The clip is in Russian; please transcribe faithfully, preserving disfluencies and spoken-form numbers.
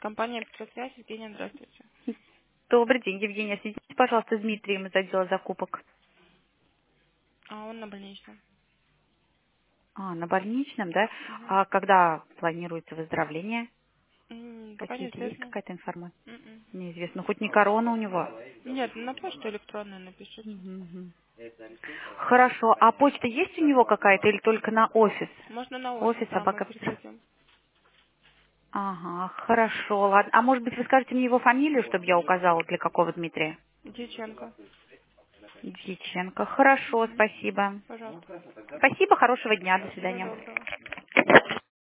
Компания «Электросвязь». Евгения, здравствуйте. Добрый день, Евгения. Свяжитесь, пожалуйста, с Дмитрием из отдела закупок. А он на больничном. А, на больничном, да? Мгм. А когда планируется выздоровление? М, Пока Какие-то есть неизвестно. какая-то информация? М-м. Неизвестно. Хоть не корона у него? Нет, на почту электронную напишите. Мгм, мгм. Хорошо. А почта есть у него какая-то или только на офис? Можно на офис, Офис, да, мы собака. передадим. Ага, хорошо, ладно. А может быть, вы скажете мне его фамилию, чтобы я указала, для какого Дмитрия? Дьяченко. Дьяченко. Хорошо, Мгм. спасибо. Пожалуйста. Спасибо, хорошего дня, до Всего свидания. доброго.